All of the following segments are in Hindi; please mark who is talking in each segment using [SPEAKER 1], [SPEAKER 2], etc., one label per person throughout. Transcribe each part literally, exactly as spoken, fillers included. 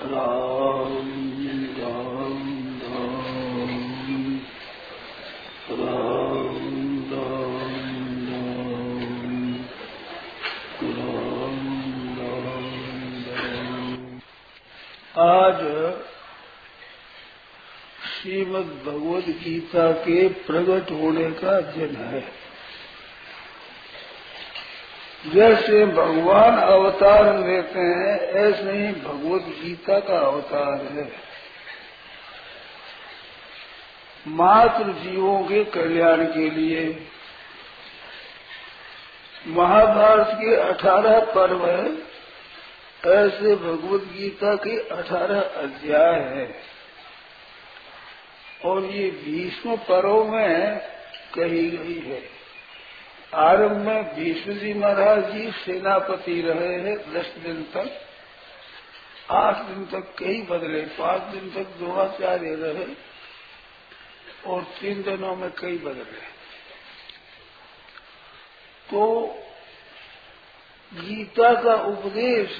[SPEAKER 1] राम राम राम राम राम राम राम राम। आज श्रीमद् भगवद गीता के प्रकट होने का दिन है। जैसे भगवान अवतार लेते हैं ऐसे ही भगवद गीता का अवतार है। मात्र जीवों के कल्याण के लिए महाभारत के अठारह पर्व है, ऐसे भगवद गीता के अठारह अध्याय है। और ये भीष्म पर्व में कही गई है। आरंभ में भीष्म जी महाराज जी सेनापति रहे हैं दस दिन तक, आठ दिन तक कई बदले, पांच दिन तक द्रोणाचार्य रहे और तीन दिनों में कई बदले। तो गीता का उपदेश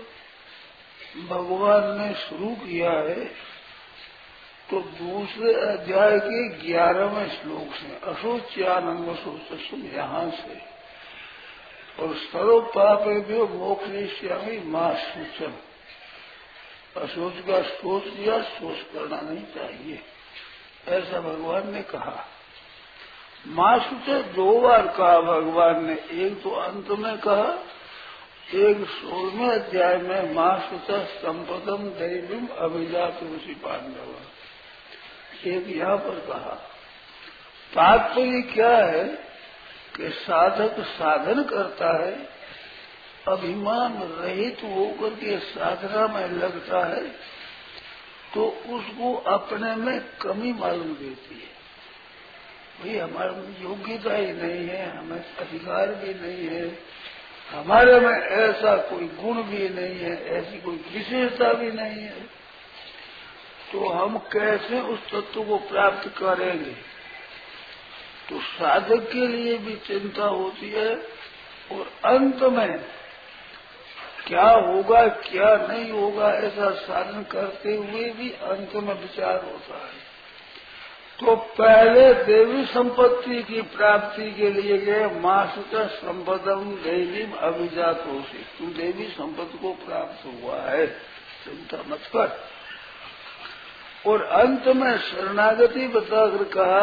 [SPEAKER 1] भगवान ने शुरू किया है। तो दूसरे अध्याय के ग्यारहवें श्लोक से अशोच्यानंद शोचसुम यहाँ से, और सर्व पापेभ्यो मोक्षयिष्यामि मा शुचः। अशोच का सोच दिया, सोच करना नहीं चाहिए, ऐसा भगवान ने कहा। मां शुचः दो बार कहा भगवान ने, एक तो अंत में कहा, एक सोलहवें अध्याय में मां शुचः संपदम दैवीम अभिजातुषि पांडव, एक यहाँ पर कहा। तात्पर्य क्या है कि साधक साधन करता है, अभिमान रहित होकर के साधना में लगता है, तो उसको अपने में कमी मालूम देती है। भाई हमारे में योग्यता ही नहीं है, हमें अधिकार भी नहीं है, हमारे में ऐसा कोई गुण भी नहीं है, ऐसी कोई विशेषता भी नहीं है, तो हम कैसे उस तत्व को प्राप्त करेंगे। तो साधक के लिए भी चिंता होती है, और अंत में क्या होगा क्या नहीं होगा ऐसा साधन करते हुए भी अंत में विचार होता है। तो पहले देवी संपत्ति की प्राप्ति के लिए गए, मां शुचः संपदम देवी अभिजात हो से, तुम देवी संपत्ति को प्राप्त हुआ है, चिंता मत कर। और अंत में शरणागति बताकर कहा,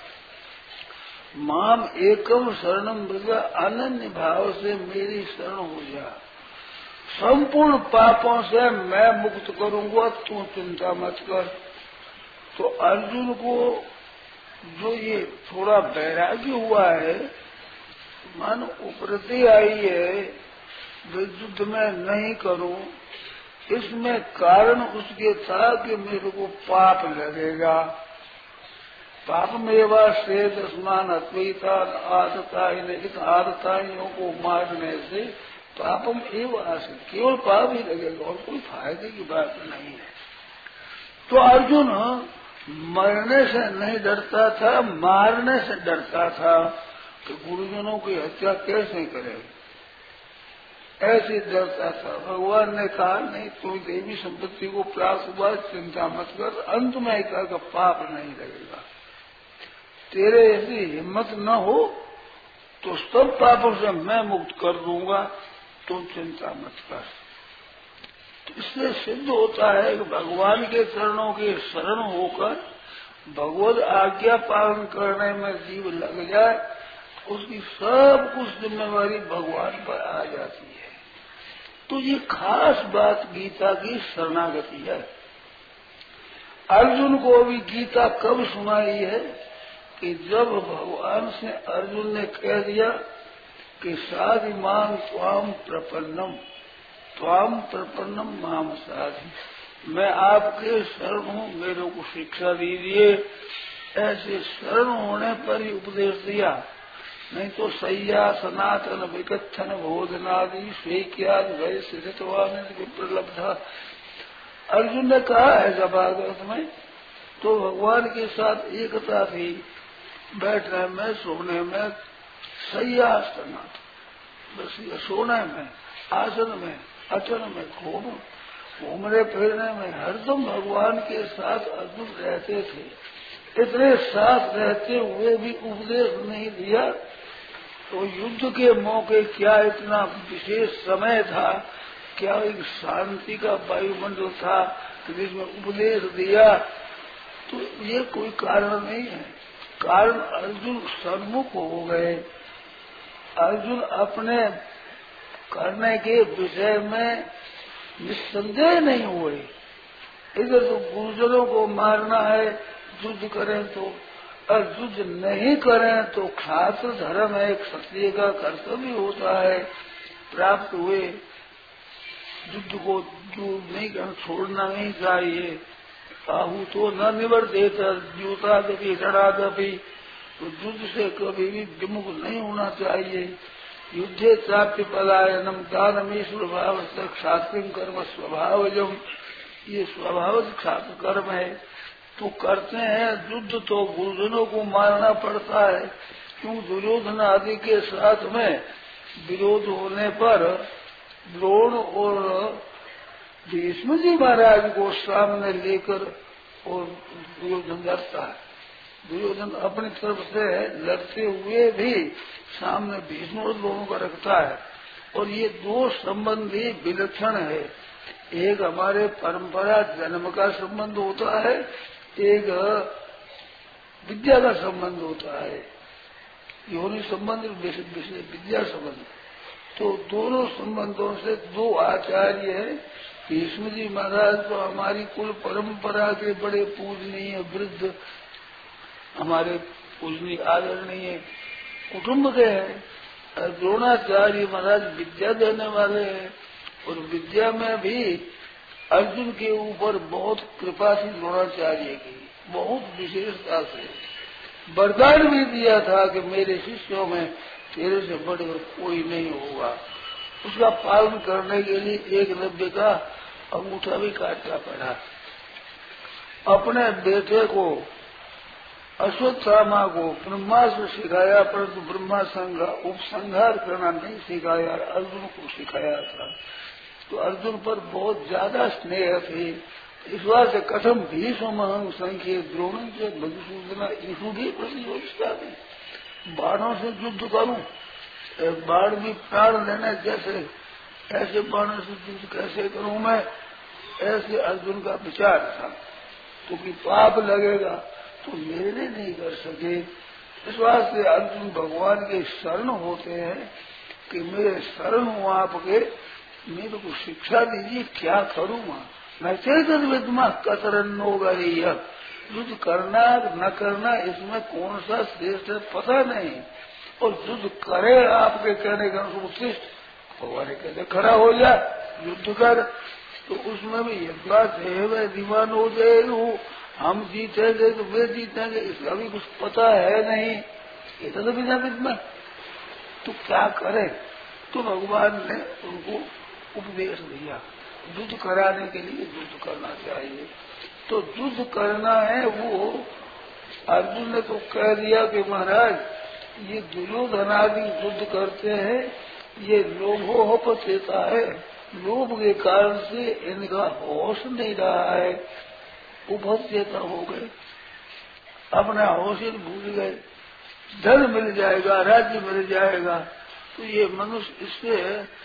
[SPEAKER 1] माम एकम शरणम व्रज, अनन्य भाव से मेरी शरण हो जा, संपूर्ण पापों से मैं मुक्त करूंगा, तू चिंता मत कर। तो अर्जुन को जो ये थोड़ा वैराग्य हुआ है, मन उपरति आई है, युद्ध में नहीं करूं, इसमें कारण उसके था कि मेरे को पाप लगेगा। पाप मेवा से दसमान अद्वैता आदता आदताइयों को मारने से पापम एवं आसे, केवल पाप ही लगेगा और कोई फायदे की बात नहीं है। तो अर्जुन मरने से नहीं डरता था, मारने से डरता था कि गुरुजनों की हत्या कैसे करेगा, ऐसे डरता था। भगवान ने कहा नहीं, तुम देवी संपत्ति को प्राप्त हुआ, चिंता मत कर। अंत में कहा कि पाप नहीं लगेगा, तेरे ऐसी हिम्मत न हो तो सब पापों से मैं मुक्त कर दूंगा, तुम चिंता मत कर। तो इससे सिद्ध होता है कि भगवान के चरणों के शरण होकर भगवद आज्ञा पालन करने में जीव लग जाए, उसकी सब कुछ जिम्मेवारी भगवान पर आ जाती है। तो ये खास बात गीता की शरणागति है। अर्जुन को अभी गीता कब सुनाई है कि जब भगवान से अर्जुन ने कह दिया कि साधि माम त्वाम प्रपन्नम, त्वाम प्रपन्नम माम साधि, मैं आपके शरण हूँ, मेरे को शिक्षा दीजिए। ऐसे शरण होने पर ही उपदेश दिया, नहीं तो सैया सनातन विकथन भोजनादि स्वीक्याद भय सिद्धवान विप्रलब्धा। अर्जुन ने कहा है जब भागवत में, तो भगवान के साथ एकता थी, बैठने में, सोने में, सैया सनातन, बस सोने में, आसन में, अचन में, खूब घूमने फिरने में हरदम भगवान के साथ अर्जुन रहते थे। इतने साथ रहते हुए भी उपदेश नहीं दिया। तो युद्ध के मौके क्या इतना विशेष समय था, क्या एक शांति का वायुमंडल था जिसमें उपदेश दिया? तो ये कोई कारण नहीं है। कारण अर्जुन सन्मुख हो गए। अर्जुन अपने करने के विषय में निस्संदेह नहीं हुए। इधर तो गुरुजनों को मारना है, युद्ध करें तो, और युद्ध नहीं करें तो क्षात्र धर्म है, क्षत्रिय का कर्तव्य होता है। प्राप्त हुए युद्ध को जो नहीं करना, छोड़ना नहीं चाहिए। आहू तो न निवर्तेत द्यूतादपि रणरादपि, तो युद्ध से कभी भी विमुख नहीं होना चाहिए। युद्धे प्राप्ति पलायनम दानमीश्वर भाव क्षात्रिम कर्म स्वभावजम, ये स्वभावज क्षात्र कर्म है। तो करते हैं युद्ध तो गुरुजनों को मारना पड़ता है, क्यों दुर्योधन आदि के साथ में विरोध होने पर द्रोण और भीष्म जी महाराज को सामने लेकर और दुर्योधन लड़ता है। दुर्योधन अपनी तरफ से लड़ते हुए भी सामने भीष्म और दोनों का रखता है। और ये दो संबंध ही विलक्षण है। एक हमारे परंपरा जन्म का संबंध होता है, एक विद्या का संबंध होता है, योनि संबंध विद्या संबंध। तो दोनों संबंधों से दो आचार्य है। भीष्म जी महाराज तो हमारी कुल परंपरा के बड़े पूजनीय वृद्ध, हमारे पूजनीय आदरणीय कुटुंब के हैं। द्रोणाचार्य महाराज विद्या देने वाले हैं, और विद्या में भी अर्जुन के ऊपर बहुत कृपा थी द्रोणाचार्य की, बहुत विशेषता से वरदान भी दिया था कि मेरे शिष्यों में तेरे से बढ़कर कोई नहीं होगा। उसका पालन करने के लिए एक नब्बे का अंगूठा भी काटना पड़ा। अपने बेटे को अश्वत्थामा को ब्रह्मास्त्र सिखाया, परंतु ब्रह्मास्त्र का उपसंहार करना नहीं सिखाया, अर्जुन को सिखाया था। तो अर्जुन पर बहुत ज्यादा स्नेह थे। इस बार से कथम भीष्म संख्य द्रोण से मधुसूदना ईशु की प्रतियोगिता थी। बाणों से युद्ध करूं, एक बाण भी प्राण लेने जैसे, ऐसे बाणों से युद्ध कैसे करूं मैं, ऐसे अर्जुन का विचार था। तो कि पाप लगेगा तो मेरे नहीं कर सके। इस वास्ते अर्जुन भगवान के शरण होते हैं कि मेरे शरण हूँ आपके, मेरे को शिक्षा दीजिए क्या करूँ मैं। मैं चेतन विद्मा कतरन होगा। युद्ध करना न करना इसमें कौन सा श्रेष्ठ है पता नहीं। और युद्ध करे आपके कहने का उत्कृष्ट, भगवान कहते खड़ा हो जा युद्ध कर। तो उसमें भी एक बात है, वह दीवान हो जाए, हम जीतेंगे तो वे जीतेंगे, इसका भी कुछ पता है नहीं। ये तो बिना विद्मा तो क्या करे। तो भगवान ने उनको उपदेश दिया, युद्ध कराने के लिए युद्ध करना चाहिए। तो युद्ध करना है वो अर्जुन ने तो कह दिया कि महाराज ये दुर्योधन आदि युद्ध करते हैं, ये लोभोपचेता है, लोभ के कारण से इनका होश नहीं रहा है, उपचेता हो गए, अपना होश ही भूल गए। धन मिल जाएगा, राज्य मिल जाएगा, तो ये मनुष्य इससे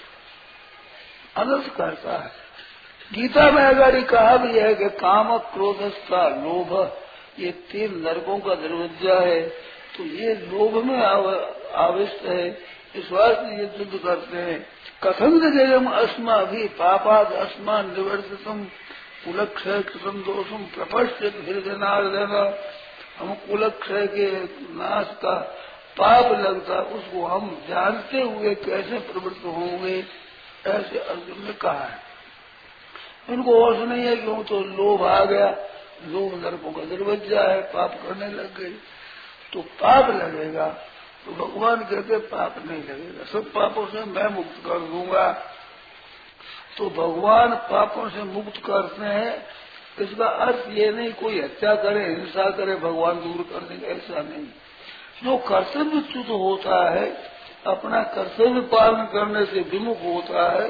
[SPEAKER 1] अनर्थ करता है। गीता में अगर ये कहा भी है कि काम क्रोधस्था लोभ, ये तीन नरकों का दरवाजा है, तो ये लोभ में आविष्ट है। इस वास्ते ये युद्ध करते हैं। कथन जयम अस्मा भी पापाद अस्मान निवर्तितम कुलक्षय कृतम दोषम प्रपश्चित हृदयनार्दन। हम कुलक्षय के नाश का पाप लगता, उसको हम जानते हुए कैसे प्रवृत्त होंगे, ऐसे अर्जुन ने कहा है। इनको होश नहीं है, क्यों तो लोभ आ गया, लोभ नरकों का दरवाजा है, पाप करने लग गए तो पाप लगेगा। तो भगवान कहते पाप नहीं लगेगा, सब पापों से मैं मुक्त कर दूंगा। तो भगवान पापों से मुक्त करते हैं, इसका अर्थ ये नहीं कोई हत्या करे, हिंसा करे, भगवान दूर कर देंगे, ऐसा नहीं। जो कर्तव्यच्युत होता है, अपना कर्तव्य पालन करने से विमुख होता है,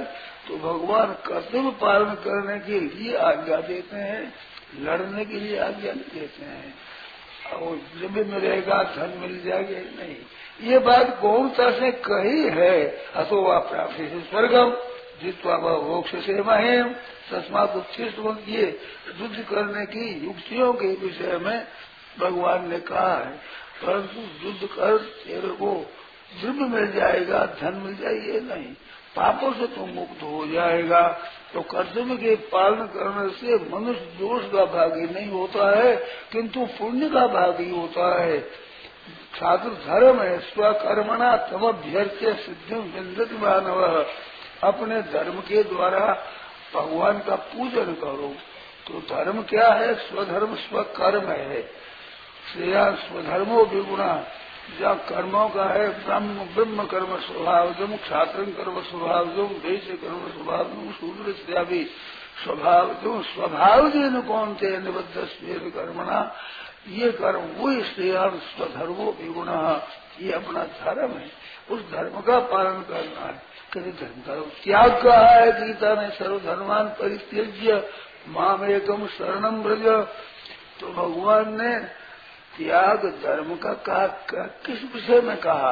[SPEAKER 1] तो भगवान कर्तव्य पालन करने के लिए आज्ञा देते हैं, लड़ने के लिए आज्ञा नहीं देते हैं। और जब में रहेगा धन मिल जाएगा नहीं, ये बात गौरता से कही है। अथो वा प्राप्त स्वर्गम जित्वा मोक्ष से महेम तस्मात उत्कृष्ट। ये युद्ध करने की युक्तियों के विषय में भगवान ने कहा है, परंतु युद्ध कर तेरे को द्रव्य मिल जाएगा, धन मिल जाएगा नहीं, पापों से तो मुक्त हो जाएगा। तो कर्तव्य के पालन करने से मनुष्य दोष का भागी नहीं होता है, किंतु पुण्य का भागी होता है। छात्र धर्म है स्वकर्मणा तम अभ्यर्थ सिद्धि विंदति मानव। अपने धर्म के द्वारा भगवान का पूजन करो। तो धर्म क्या है? स्वधर्म स्वकर्म है। श्रेया स्वधर्मो विगुणा, जहाँ कर्मों का है ब्रह्म ब्रह्म कर्म स्वभावजम, क्षात्र कर्म स्वभावजम, वैश्य कर्म स्वभावजम, शूद्र श्रेयावी स्वभावजम, स्वभाव जिन कौन थे निबद्ध स्वेद कर्मणा। ये कर्म वही श्रेया स्वधर्मो विगुणा, ये अपना धर्म है, उस धर्म का पालन करना है। कभी धर्म का त्याग कहा है गीता ने, सर्वधर्मान परित्यज्य माम एकम शरणम ब्रज। तो भगवान ने त्याग धर्म का कहा, किस विषय में कहा?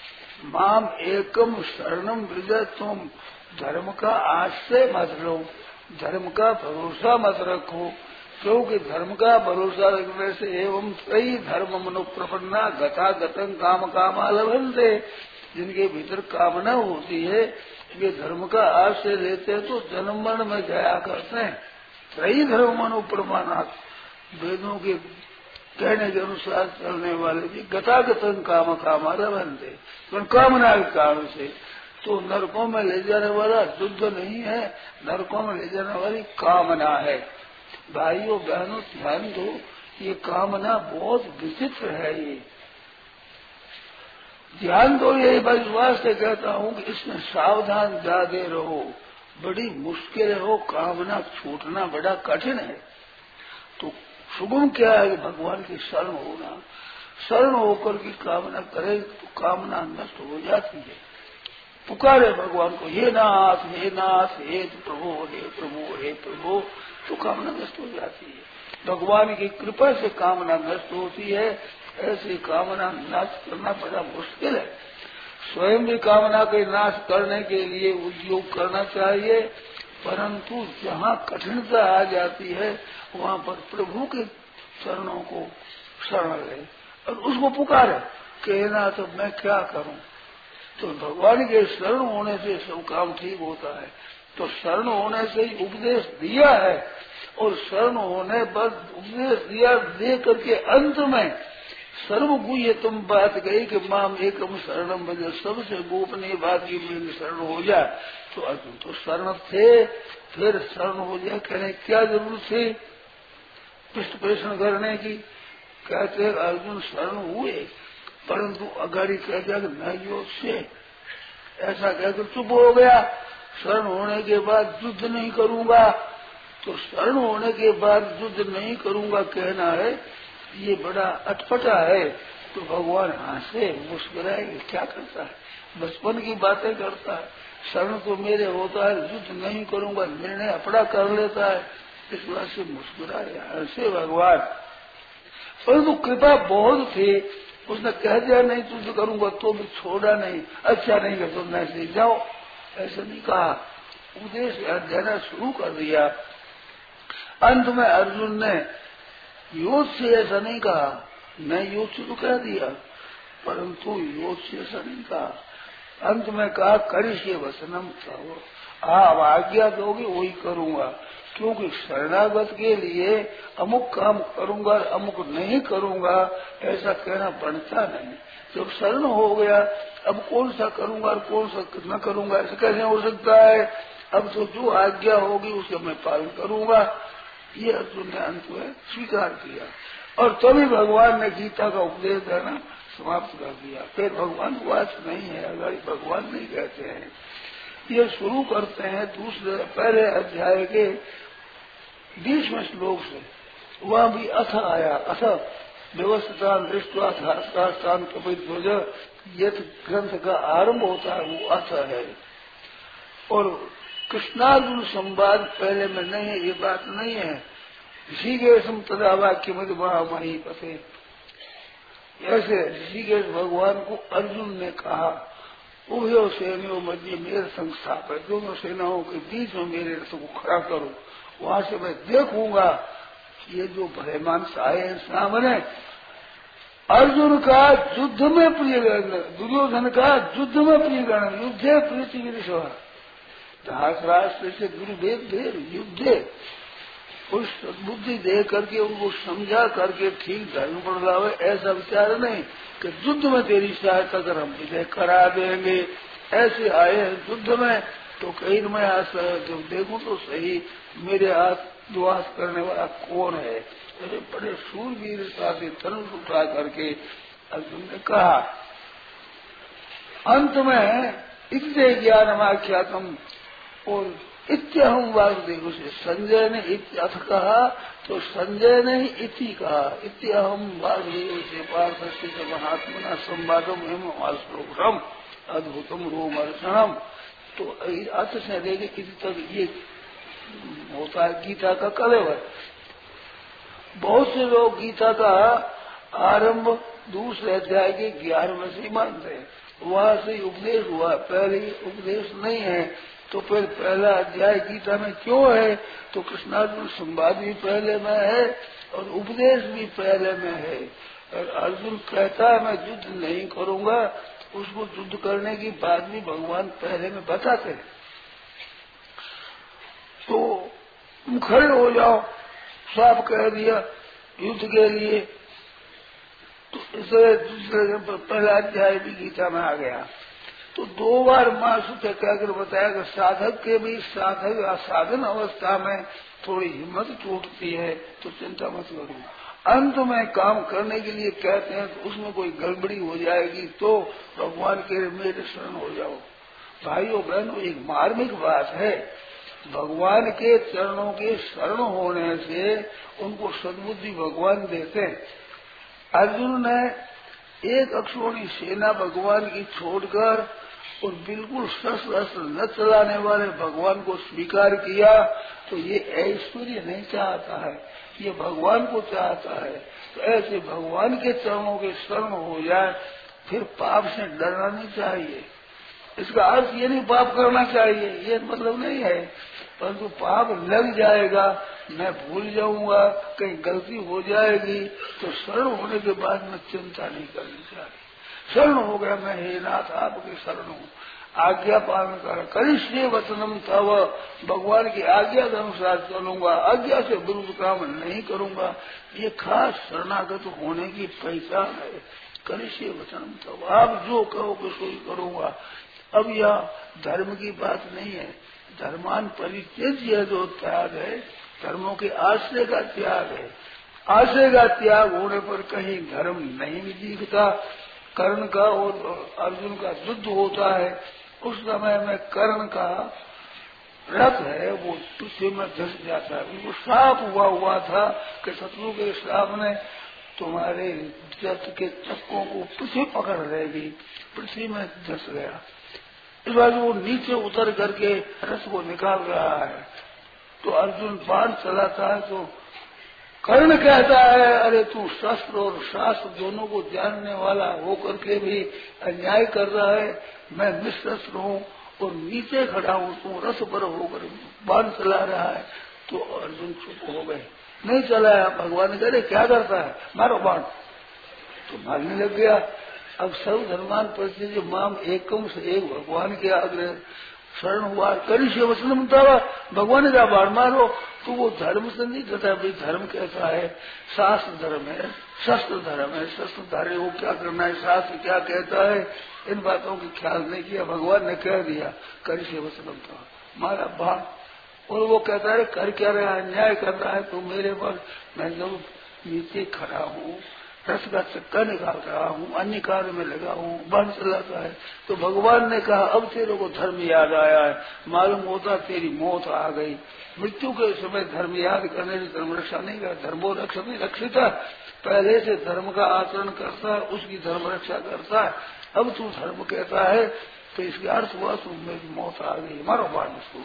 [SPEAKER 1] माम एकम शरणम ब्रज, तुम धर्म का आश्रय मत लो, धर्म का भरोसा मत रखो, क्योंकि धर्म का भरोसा रखने से एवं कई धर्म मनुप्रपन्ना गता गतंग काम कामा लभन्ते, जिनके भीतर कामना होती है वे धर्म का आश्रय लेते हैं तो जन्म मरण में जाया करते हैं। कई धर्म मनुप्रमाणा, वेदों के कहने के अनुसार चलने वाले भी गतागतन काम कामा लभन्ते, कामना के कारण से। तो नरकों में ले जाने वाला युद्ध नहीं है, नरकों में ले जाने वाली कामना है। भाइयों बहनों ध्यान दो, ये कामना बहुत विचित्र है। ये ध्यान दो, यही विश्वास से कहता हूँ कि इसमें सावधान ज्यादा रहो, बड़ी मुश्किल हो, कामना छूटना बड़ा कठिन है। तो सुगम क्या है? भगवान की शरण होना, शरण होकर की कामना करे तो कामना नष्ट हो जाती है। पुकारे भगवान को, हे नाथ हे नाथ हे प्रभु हे प्रभु हे प्रभु, तो कामना नष्ट हो जाती है। भगवान की कृपा से कामना नष्ट होती है। ऐसी कामना नाश करना बड़ा मुश्किल है। स्वयं भी कामना के नाश करने के लिए उद्योग करना चाहिए, परंतु जहाँ कठिनता आ जाती है वहाँ पर प्रभु के चरणों को शरण ले और उसको पुकारे, कहना तो मैं क्या करूं। तो भगवान के शरण होने से सब काम ठीक होता है। तो शरण होने से ही उपदेश दिया है, और शरण होने पर उपदेश दिया दे करके अंत में सर्वगुह्य तुम बात गई कि माम एकम शरणम बजे, सबसे गोपनीय बात की मेरी शरण हो जाए। तो अर्जुन तो शरण थे, फिर शरण हो जाए, कहने क्या जरूरत थी पृष्ठ पोषण करने की। कहते अर्जुन शरण हुए, परंतु अगाड़ी कह दिया कि न योग से, ऐसा कहकर चुप हो गया। शरण होने के बाद युद्ध नहीं करूंगा, तो शरण होने के बाद युद्ध नहीं करूंगा कहना है, ये बड़ा अटपटा है। तो भगवान हंसे मुस्कुराए, क्या करता है, बचपन की बातें करता है। शरण तो मेरे होता है, युद्ध नहीं करूंगा निर्णय अपना कर लेता है, इस बात से मुस्कुराए हंसे भगवान। परंतु कृपा बहुत थी, उसने कह दिया नहीं युद्ध करूंगा तो भी छोड़ा नहीं, अच्छा नहीं कर तुम ऐसे जाओ, ऐसा नहीं कहा, उपदेश देना शुरू कर दिया। अंत में अर्जुन ने योग से ऐसा नहीं कहा, मैं योग से तो कह दिया, परंतु योग से ऐसा नहीं कहा। अंत में कहा करिष्ये वचनम कहो, आप आज्ञा दोगे वही करूंगा, क्योंकि शरणागत के लिए अमुक काम करूंगा अमुक नहीं करूंगा ऐसा कहना बनता नहीं। जब शरण हो गया अब कौन सा करूंगा और कौन सा न करूंगा ऐसा कैसे हो सकता है। अब तो जो आज्ञा होगी उसका मैं पालन करूंगा, ये अर्जुन ने अंत में स्वीकार किया। और तभी भगवान ने गीता का उपदेश देना समाप्त कर दिया। फिर भगवान वाच नहीं है, अगर भगवान नहीं कहते हैं। ये शुरू करते हैं दूसरे पहले अध्याय के बीसवें श्लोक से, वहाँ भी अथ आया, अथ व्यवस्था दृष्टवा शास्त्रान कपित ध्वज, ये ग्रंथ का आरंभ होता है वो अथ है। और कृष्णार्जुन संवाद पहले में नहीं है, ये बात नहीं है। ऋषिकेश तदा वाक्य मत महामही पते, ऐसे ऋषिकेश भगवान को अर्जुन ने कहा उभयो सेनों मध्य मेरे संस्थाप है, दोनों सेनाओं के बीच में मेरे रथ को खड़ा करो, वहां से मैं देखूंगा ये जो भयमांस आए हैं सामने। अर्जुन का युद्ध में प्रिय गण, दुर्योधन का युद्ध में प्रिय गण, युद्धे पृथ्वी सभा धासराष्ट्र से गुरुदेव देव युद्धे, उस बुद्धि दे करके उनको समझा करके ठीक धर्म पर लावे। ऐसा विचार नहीं कि युद्ध में तेरी सहायता कर हम विजय करा देंगे, ऐसे आए हैं युद्ध में तो कहीं मैं आज जब देखूं तो सही मेरे हाथ दुआस करने वाला कौन है। अरे बड़े शूरवीरता से धनुष उठा करके अर्जुन ने कहा। अंत में इतने ज्ञान आख्यातम और इत्यहम वासुदेव से संजय ने इत्यथ कहा तो संजय ने इति कहा। इत्यहम वासुदेव से पार्थ से महात्मना संवादम एवं वासुदेवम अद्भुतम रोमर्षणम। तो अर्थ से देखे किसी तक ये होता है गीता का कलेवर। बहुत से लोग गीता का आरंभ दूसरे अध्याय के ग्यारहवें से मानते हैं, वहां से उपदेश हुआ, पहले उपदेश नहीं है। तो फिर पहला अध्याय गीता में क्यों है? तो कृष्णार्जुन संवाद भी पहले में है और उपदेश भी पहले में है। और अर्जुन कहता है मैं युद्ध नहीं करूंगा, उसको युद्ध करने की बात भी भगवान पहले में बताते हैं। तो खड़े हो जाओ, साफ कह दिया युद्ध के लिए। तो इसलिए दूसरे पहला अध्याय भी गीता में आ गया। तो दो बार मां सुखे कहकर बताया कि साधक के भी साधक साधन अवस्था में थोड़ी हिम्मत टूटती है तो चिंता मत करो। अंत में काम करने के लिए कहते हैं तो उसमें कोई गड़बड़ी हो जाएगी तो भगवान के मेरे शरण हो जाओ। भाइयों बहनों, एक मार्मिक बात है, भगवान के चरणों के शरण होने से उनको सद्बुद्धि भगवान देते हैं। अर्जुन ने एक अक्षोणी सेना भगवान की छोड़कर और बिल्कुल शस्त्र अस्त्र न चलाने वाले भगवान को स्वीकार किया तो ये ऐश्वर्य नहीं चाहता है, ये भगवान को चाहता है। तो ऐसे भगवान के चरणों के शरण हो जाए फिर पाप से डरना नहीं चाहिए। इसका अर्थ ये नहीं पाप करना चाहिए, ये मतलब नहीं है, परंतु पाप लग जाएगा, मैं भूल जाऊंगा, कहीं गलती हो जाएगी तो शरण होने के बाद में चिंता नहीं करनी चाहिए। शरण हो गया मैं, हे नाथ आपके शरण हूँ, आज्ञा पालन कर करिष्ये वचनम तव, भगवान की आज्ञा के अनुसार चलूंगा, आज्ञा से विरुद्ध काम नहीं करूंगा। ये खास शरणागत होने की पहचान है। करिष्ये वचनम तव, आप जो कहोगे सो ही करूंगा। अब यह धर्म की बात नहीं है, धर्मान परित्यज्य जो त्याग है, धर्मों के आश्रय का त्याग है। आश्रय का त्याग होने पर कहीं धर्म नहीं भी दिखता। कर्ण का और अर्जुन का युद्ध होता है, उस समय में कर्ण का रथ है वो पृथ्वी में धस जाता है। वो साफ हुआ हुआ था कि शत्रु के सामने तुम्हारे रथ के चक्कों को पृथ्वी पकड़ रहेगी, पृथ्वी में धस गया। इस बार वो नीचे उतर करके रथ को निकाल रहा है तो अर्जुन बाण चलाता है तो कर्ण कहता है अरे तू शस्त्र और शास्त्र दोनों को जानने वाला होकर के भी अन्याय कर रहा है, मैं निशस्त्र हूँ और नीचे खड़ा हूँ, तू रथ पर होकर बाण चला रहा है। तो अर्जुन चुप हो गए, नहीं चलाया। भगवान ने कहे क्या करता है, मारो बाण, तो मारने लग गया। अब सर्व धर्मान परिचय माम एकम से एक भगवान के आग्रह शरण हुआ, करिष्ये वचनम तव, भगवान ने कहा बाण मारो। तो वो धर्म से नहीं कहता भाई, धर्म कैसा है, शास्त्र धर्म है, शस्त्र धर्म है, शस्त्र धारे वो क्या करना है, शास्त्र क्या कहता है, इन बातों की ख्याल नहीं किया। भगवान ने कह दिया करिष्ये वचनम तव, मारा बाण। और वो कहता है कर क्या रहा है, अन्याय कर रहा है तो मेरे पर, मैं जब नीचे खड़ा हूँ, रथ का चक्का निकाल रहा हूँ, अन्य कार्य में लगा हूँ, बाण चलाता है। तो भगवान ने कहा अब तेरे को धर्म याद आया है, मालूम होता तेरी मौत आ गई। मृत्यु के समय धर्म याद करने से धर्म रक्षा नहीं कर, धर्मो रक्षा नहीं रक्षिता, पहले से धर्म का आचरण करता है उसकी धर्म रक्षा करता है। अब तू धर्म कहता है तो इसका अर्थ हुआ तू मेरी मौत आ गई, मारो बाण इसको।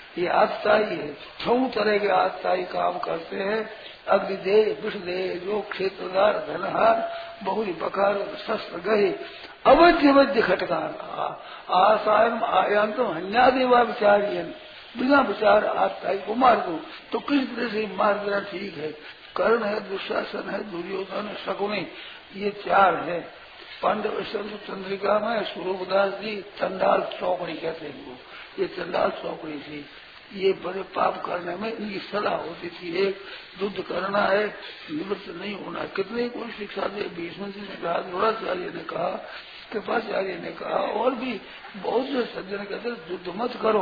[SPEAKER 1] ये आत्ताई है, छह तरह के आत्ताई काम करते हैं। अग्निदेह, विषदेह, जो क्षेत्रधार, धनहार, बहुरी बकार, शस्त्र गहे, अवध्य वध्य खटकार, आसायन आयांत हन्यादेवा विचारियन, बिना विचार आत्ताई को मार दो। तो किस तरह से मार देना ठीक है? कर्ण है, दुशासन है, दुर्योधन है, शकुनी, ये चार है। पांडव चंद्रिका में स्वरूपदास जी चंडाल चौकड़ी कहते हैं वो, ये चंडाल चौकड़ी थी। ये बड़े पाप करने में इनकी सलाह होती थी, एक युद्ध करना है, निवृत्त नहीं होना। कितनी कोई शिक्षा दे, भीष्म जी ने कहा, द्रोणाचार्य ने कहा, कृपाचार्य ने कहा, और भी बहुत से सज्जन कहते युद्ध मत करो,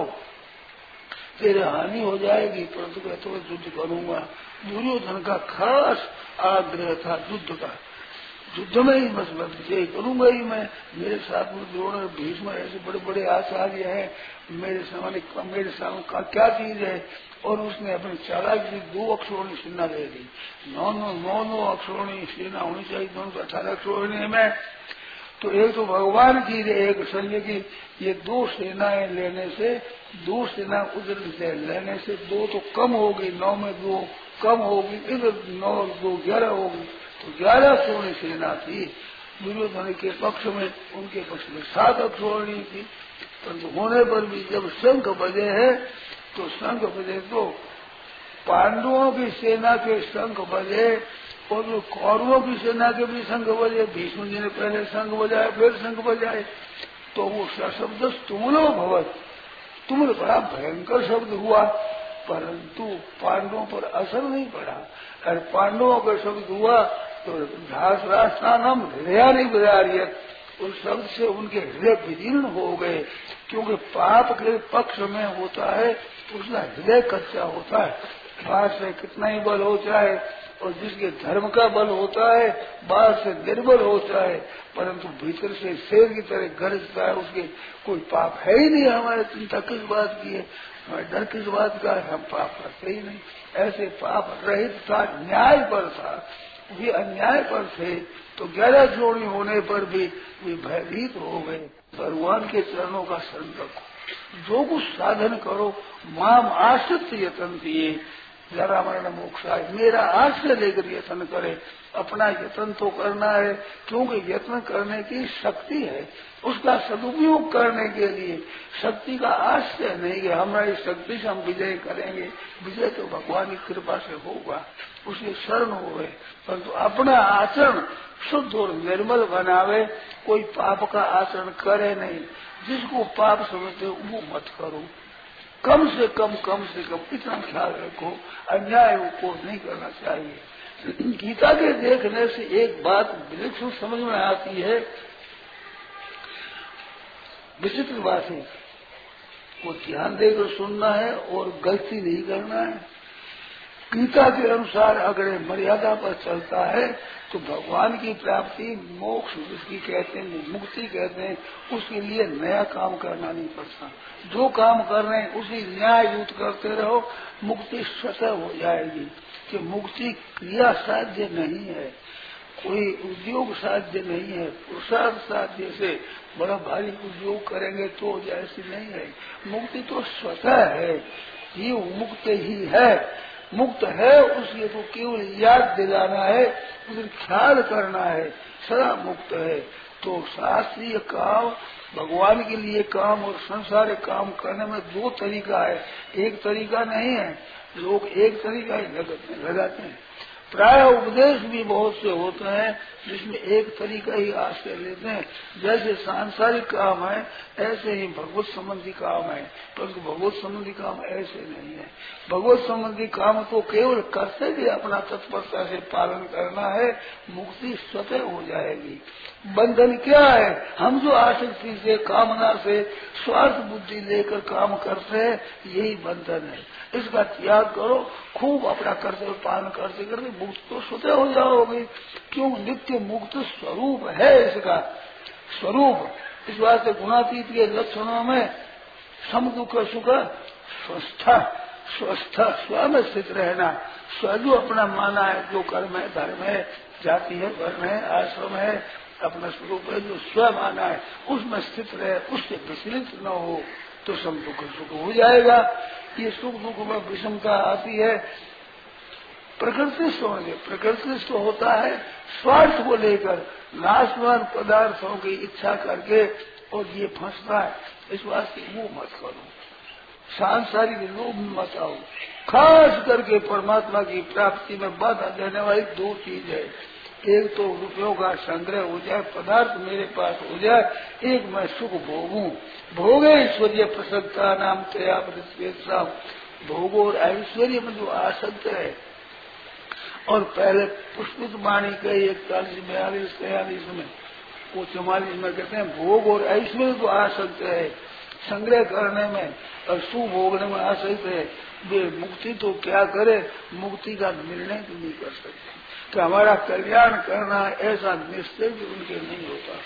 [SPEAKER 1] तेरे हानि हो जाएगी, परंतु कहते हुए युद्ध करूंगा। दुर्योधन का खास आग्रह था युद्ध का, युद्ध में ही बस विजय करूंगा ही मैं। मेरे साथ में द्रोण भीष्म ऐसे बड़े बड़े आचार्य हैं, मेरे सामने मेरे सामने का क्या चीज है। और उसने अपनी चालाकी से दो अक्षरों सेना दे दी, नौ नौ नौ नौ अक्षरों सेना होनी चाहिए, दोनों तो अठारह अक्षरों में। तो एक तो भगवान की, एक संजय की, ये दो सेनाएं लेने से, दो सेना उधर से लेने से दो तो कम होगी, नौ में दो कम होगी, इधर नौ दो ग्यारह होगी, तो ग्यारह अक्षरों सेना थी। दुर्योधन के पक्ष में, उनके पक्ष में सात अक्षरों थी। परंतु होने पर भी जब शंख बजे है, तो शंख बजे तो पांडवों की सेना के शंख बजे, और जो कौरवों की सेना के भी शंख बजे। भीष्म जी ने पहले शंख बजाए, फिर शंख बजाए, तो वो शब्द तुमलो भवत, तुमल बड़ा भयंकर शब्द हुआ, परंतु पांडवों पर असर नहीं पड़ा। और पांडवों का शब्द हुआ तो घास रास्ता नाम हृदय नहीं बजारियत, उस शब्द से उनके हृदय विदीर्ण हो गए। क्योंकि पाप के पक्ष में होता है तो उसका हृदय कच्चा होता है, बाहर से कितना ही बल हो चाहे, और जिसके धर्म का बल होता है बाहर से निर्बल होता है, परंतु भीतर से शेर की तरह गरजता है, उसके कोई पाप है ही नहीं। हमारे चिंता किस बात की है, हमारे डर किस बात का है, हम पाप करते ही नहीं। ऐसे पाप रहित था, न्याय पर था, ये अन्याय पर थे, तो ग्यारह जोड़ी होने पर भी वे भयभीत हो गए। भगवान के चरणों का शरण रखो, जो कुछ साधन करो, माम आश्रित यतन दिए, जरा मरण मोक्षाय, मेरा आश्रय लेकर यत्न करे। अपना यत्न तो करना है, क्योंकि यत्न करने की शक्ति है, उसका सदुपयोग करने के लिए शक्ति का आश्रय नहीं है। हमारी शक्ति से हम विजय करेंगे, विजय तो भगवान की कृपा से होगा, उसकी शरण हो गए। परंतु अपना आचरण शुद्ध और निर्मल बनावे, कोई पाप का आचरण करे नहीं। जिसको पाप समझते हो वो मत करो, कम से कम कम से कम इतना ख्याल रखो, अन्याय को नहीं करना चाहिए। गीता के देखने से एक बात बिल्कुल समझ में आती है, विचित्र बात है, वो ध्यान देकर सुनना है और गलती नहीं करना है। गीता के अनुसार अगर मर्यादा पर चलता है तो भगवान की प्राप्ति, मोक्ष जिसकी कहते हैं, मुक्ति कहते हैं, उसके लिए नया काम करना नहीं पड़ता। जो काम कर रहे हैं उसी न्याय युक्त करते रहो, मुक्ति स्वतः हो जाएगी। कि मुक्ति क्रिया साध्य नहीं है, कोई उद्योग साध्य नहीं है, पुरुषार्थ साध्य से बड़ा भारी उद्योग करेंगे तो जैसी नहीं है। मुक्ति तो स्वतः है, ये मुक्त ही है, मुक्त है, उसके तो केवल याद दिलाना है, उसे ख्याल करना है, सदा मुक्त है। तो शास्त्रीय काम, भगवान के लिए काम और संसारिक काम करने में दो तरीका है, एक तरीका नहीं है। लोग एक तरीका ही लगाते हैं। प्राय उपदेश भी बहुत से होते हैं जिसमें एक तरीका ही आश्रय लेते हैं। जैसे सांसारिक काम है ऐसे ही भगवत संबंधी काम है, परंतु भगवत संबंधी काम ऐसे नहीं है। भगवत संबंधी काम तो केवल करते भी अपना तत्परता से पालन करना है, मुक्ति स्वतः हो जाएगी। बंधन क्या है? हम जो आसक्ति से, कामना से, स्वार्थ बुद्धि लेकर काम करते हैं, यही बंधन है। इसका त्याग करो, खूब अपना कर्तव्य पालन करते करते मुक्त तो स्वतः हो जाओगे। क्यों? नित्य मुक्त स्वरूप है इसका स्वरूप। इस बात से गुणातीत के लक्षणों में सम दुख सुख स्वस्था स्वस्था स्व में स्थित रहना, स्व जो अपना माना है, जो कर्म है, धर्म है, जाति है, वर्ण है, आश्रम है, अपना स्वरूप है, जो स्व माना है उसमें स्थित रहे, उससे विचलित न हो तो सम दुख सुख हो जाएगा। ये सुख दुख में विषमता आती है। प्रकृतिस्थ होने प्रकृतिस्थ होता है स्वार्थ को लेकर, नाशवान पदार्थों की इच्छा करके, और ये फंसता है। इस वास्ते वो मत करो, सांसारिक लोभ मत आओ। खास करके परमात्मा की प्राप्ति में बाधा देने वाली दो चीज है, एक तो रुपयों का संग्रह हो जाए, पदार्थ मेरे पास हो जाए, एक मैं सुख भोगूं। भोगे ऐश्वर्य प्रसन्नता नाम तया प्रतिष्ठा, भोगो और ऐश्वर्य में जो आसक्त है। और पहले पुष्पित वाणी के इकतालीस बयालीस तैयालीस में, वो चौवालीस में कहते हैं भोग और ऐश्वर्य को आसक्त है, संग्रह करने में और सुख भोगने में आसक्त है। वे मुक्ति तो क्या करे, मुक्ति का निर्णय तो नहीं कर सकते कि हमारा कल्याण करना, ऐसा निश्चय भी उनके नहीं होता।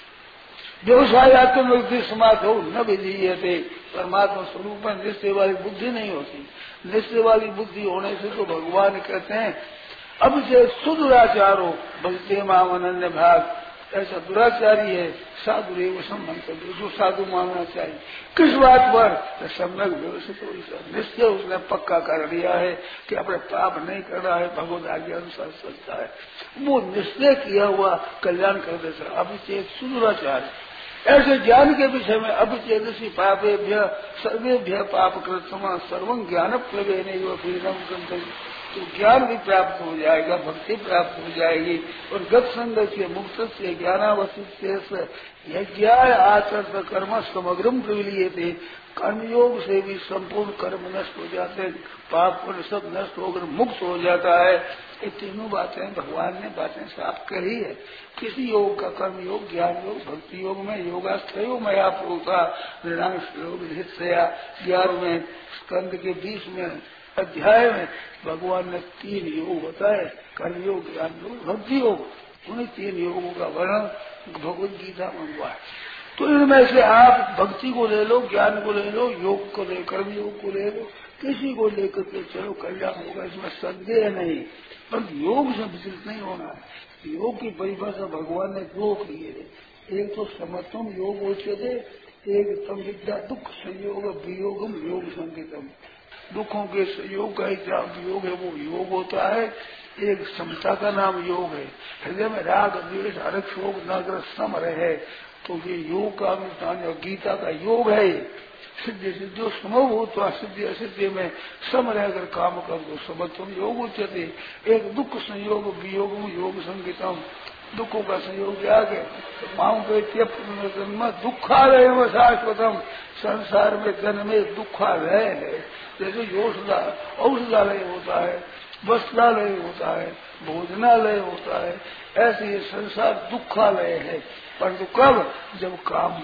[SPEAKER 1] व्यवसाय आत्मवृद्धि समाधि हो न विधीये थे, परमात्मा स्वरूप में निश्चय वाली बुद्धि नहीं होती। निश्चय वाली बुद्धि होने से तो भगवान कहते हैं अब से सुदुराचारो भजते माम अनन्य भाग, ऐसा दुराचारी है साधु रेव संबंध, जो साधु मानना चाहिए। किस बात पर, सम्यक व्यवस्थित हो, निश्चय उसने पक्का कर दिया है कि अपने पाप नहीं करना है, भगवत आज्ञा अनुसार चलता है, वो निश्चय किया हुआ कल्याण कर देता। अभिचेत सुदुराचार, ऐसे ज्ञान के विषय में अभिचेतसी पापेभ्य सर्वेभ्य पाप कृतमा सर्वं ज्ञान प्लवे नहीं फ्रीडम, तो ज्ञान भी प्राप्त हो जाएगा, भक्ति प्राप्त हो जाएगी। और गत संग से मुक्त से ज्ञानावशिष्ट यज्ञ आचरण कर्म समग्रम प्रविलिये थे, कर्मयोग से भी संपूर्ण कर्म नष्ट हो जाते हैं, पाप पुण्य सब नष्ट होकर मुक्त हो जाता है। ये तीनों बातें भगवान ने बातें साफ कही है। किसी योग का कर्म योग, ज्ञान योग, भक्ति योग में योगास्त्रयोग में आप होता निर्णाम योग हिस्सा ग्यारहवें स्कंद के बीस में अध्याय में भगवान ने तीन योग बताए, कर्म योग, ज्ञान योग, भक्ति योग। उन्हीं तीन योगों का वर्णन भगवद गीता में हुआ है। तो इनमें से आप भक्ति को ले लो, ज्ञान को ले लो, योग को ले, कर्म योग को ले लो, किसी को लेकर के चलो कल्याण होगा, इसमें संदेह नहीं। पर योग से विचलित नहीं होना है। योग की परिभाषा भगवान ने दो की है, एक तो समत्वम योग उच्यते, एक तम विद्या दुख संयोग वियोगम योग संकेतम, दुखों के संयोग का ही योग है वो योग होता है। एक समता का नाम योग है, हृदय में राग द्वेष हरक शोक नगर सम रहे, तो ये योग का अनुष्ठान गीता का योग है। सिद्धि सिद्धि समो हो तो सिद्धि असिद्धि में सम रहकर काम कर दो, समत्वम योग उच्यते। एक दुख संयोग वियोग योग संगीतम, दुखों का संयोग आगे माओ के जन्म दुखालय व शाश्वतम, संसार में जन्म में दुखालय है। जैसे योषदा औषधालय होता है, वस्त्रालय होता है, भोजनालय होता है, ऐसे ये संसार दुखालय है। परंतु कब, जब काम